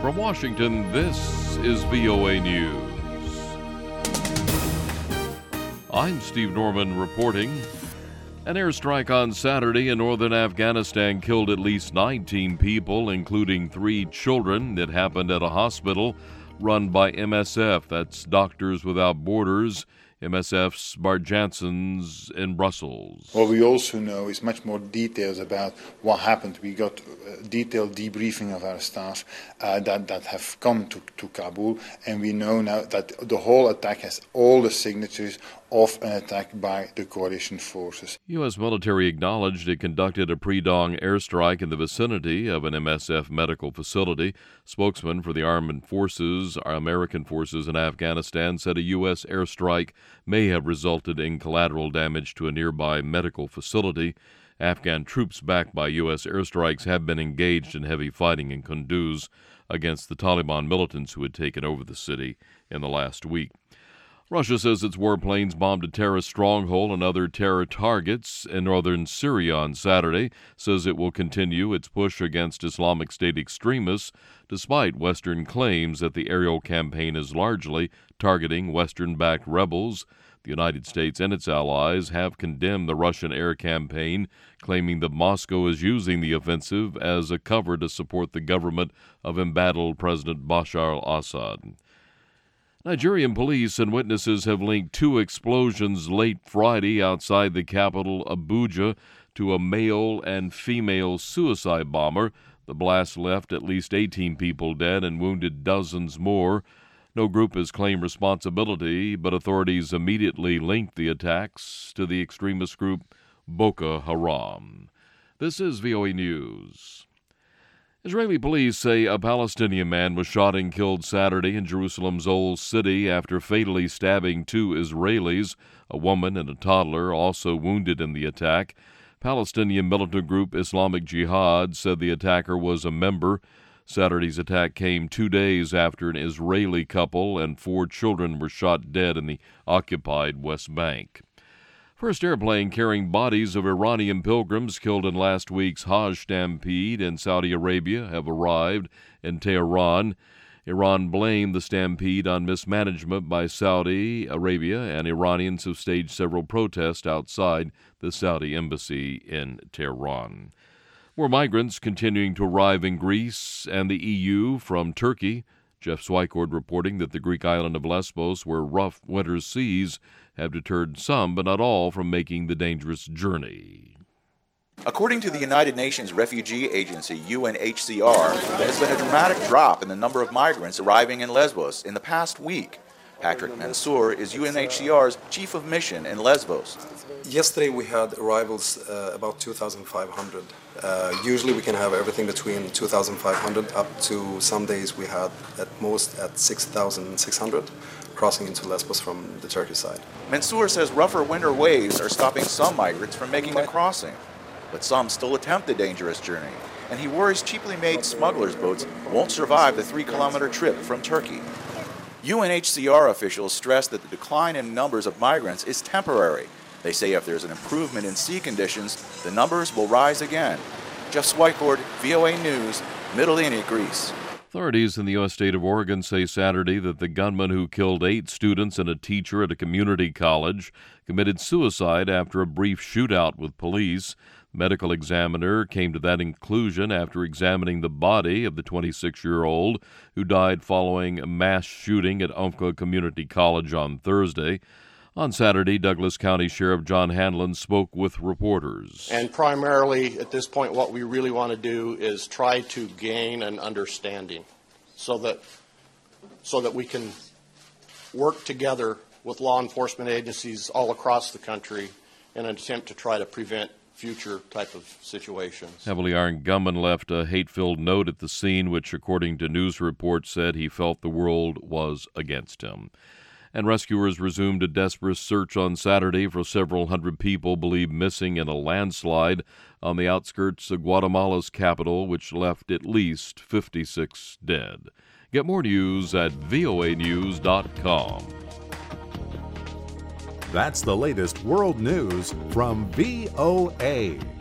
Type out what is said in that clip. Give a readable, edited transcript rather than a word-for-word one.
From Washington, this is VOA News. I'm Steve Norman reporting. An airstrike on Saturday in northern Afghanistan killed at least 19 people, including 3 children. It happened at a hospital run by MSF, that's Doctors Without Borders, MSF's Bart Janssens in Brussels. What we also know is much more details about what happened. We got detailed debriefing of our staff that have come to Kabul, and we know now that the whole attack has all the signatures of an attack by the coalition forces. U.S. military acknowledged it conducted a pre-dawn airstrike in the vicinity of an MSF medical facility. Spokesman for the Armed Forces, our American forces in Afghanistan, said a U.S. airstrike may have resulted in collateral damage to a nearby medical facility. Afghan troops backed by U.S. airstrikes have been engaged in heavy fighting in Kunduz against the Taliban militants who had taken over the city in the last week. Russia says its warplanes bombed a terrorist stronghold and other terror targets in northern Syria on Saturday, says it will continue its push against Islamic State extremists, despite Western claims that the aerial campaign is largely targeting Western-backed rebels. The United States and its allies have condemned the Russian air campaign, claiming that Moscow is using the offensive as a cover to support the government of embattled President Bashar al-Assad. Nigerian police and witnesses have linked 2 explosions late Friday outside the capital, Abuja, to a male and female suicide bomber. The blast left at least 18 people dead and wounded dozens more. No group has claimed responsibility, but authorities immediately linked the attacks to the extremist group Boko Haram. This is VOA News. Israeli police say a Palestinian man was shot and killed Saturday in Jerusalem's Old City after fatally stabbing 2 Israelis. A woman and a toddler also wounded in the attack. Palestinian militant group Islamic Jihad said the attacker was a member. Saturday's attack came 2 days after an Israeli couple and 4 children were shot dead in the occupied West Bank. First airplane carrying bodies of Iranian pilgrims killed in last week's Hajj stampede in Saudi Arabia have arrived in Tehran. Iran blamed the stampede on mismanagement by Saudi Arabia, and Iranians have staged several protests outside the Saudi embassy in Tehran. More migrants continuing to arrive in Greece and the EU from Turkey. Jeff Swycord reporting that the Greek island of Lesbos, where rough winter seas have deterred some, but not all, from making the dangerous journey. According to the United Nations Refugee Agency, UNHCR, there has been a dramatic drop in the number of migrants arriving in Lesbos in the past week. Patrick Mansour is UNHCR's chief of mission in Lesbos. Yesterday we had arrivals about 2,500. Usually we can have everything between 2,500 up to some days we had at most at 6,600 crossing into Lesbos from the Turkish side. Mansour says rougher winter waves are stopping some migrants from making the crossing, but some still attempt the dangerous journey, and he worries cheaply made smugglers' boats won't survive the 3-kilometer trip from Turkey. UNHCR officials stress that the decline in numbers of migrants is temporary. They say if there's an improvement in sea conditions, the numbers will rise again. Jeff Swycord, VOA News, Mytilene, Greece. Authorities in the U.S. state of Oregon say Saturday that the gunman who killed 8 students and a teacher at a community college committed suicide after a brief shootout with police. Medical examiner came to that conclusion after examining the body of the 26-year-old who died following a mass shooting at Umpqua Community College on Thursday. On Saturday, Douglas County Sheriff John Hanlon spoke with reporters. And primarily, at this point, what we really want to do is try to gain an understanding so that we can work together with law enforcement agencies all across the country in an attempt to try to prevent future type of situations. Heavily armed gunman left a hate-filled note at the scene, which, according to news reports, said he felt the world was against him. And rescuers resumed a desperate search on Saturday for several hundred people believed missing in a landslide on the outskirts of Guatemala's capital, which left at least 56 dead. Get more news at voanews.com. That's the latest world news from VOA.